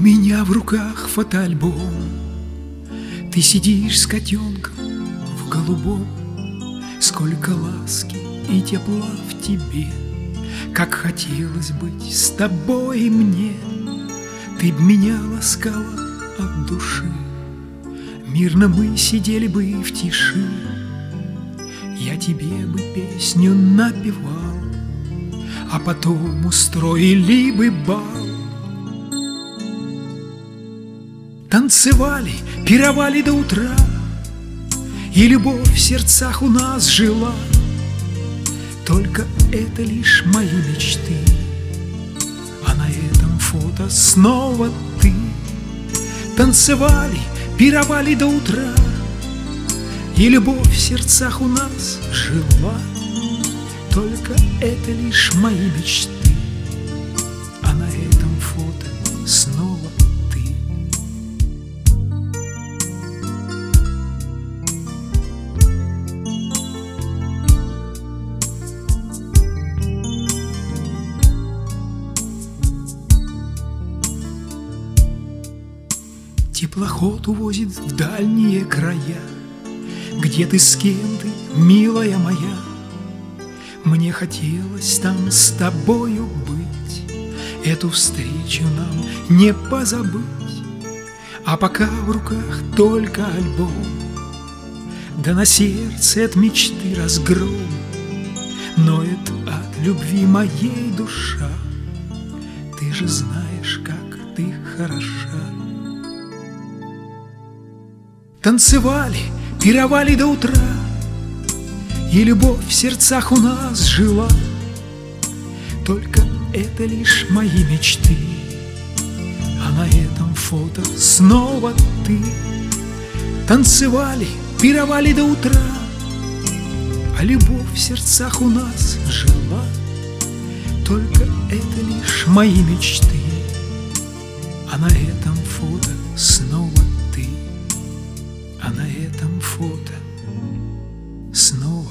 меня в руках фотоальбом. Ты сидишь с котенком в голубом. Сколько ласки и тепла в тебе, как хотелось быть с тобой мне. Ты б меня ласкала от души, мирно мы сидели бы в тиши. Я тебе бы песню напевал, а потом устроили бы бал. Танцевали, пировали до утра, и любовь в сердцах у нас жила. Только это лишь мои мечты, а на этом фото снова ты. Танцевали, пировали до утра, и любовь в сердцах у нас жила. Только это лишь мои мечты, а на этом фото снова ты. Теплоход увозит в дальние края, где ты с кем ты, милая моя. Мне хотелось там с тобою быть, эту встречу нам не позабыть. А пока в руках только альбом, да на сердце от мечты разгром. Ноет от любви моей душа, ты же знаешь, как ты хороша. Танцевали, пировали до утра, и любовь в сердцах у нас жила. Только это лишь мои мечты, а на этом фото снова ты. Танцевали, пировали до утра, а любовь в сердцах у нас жила. Только это лишь мои мечты, а на этом фото снова ты. А на этом фото снова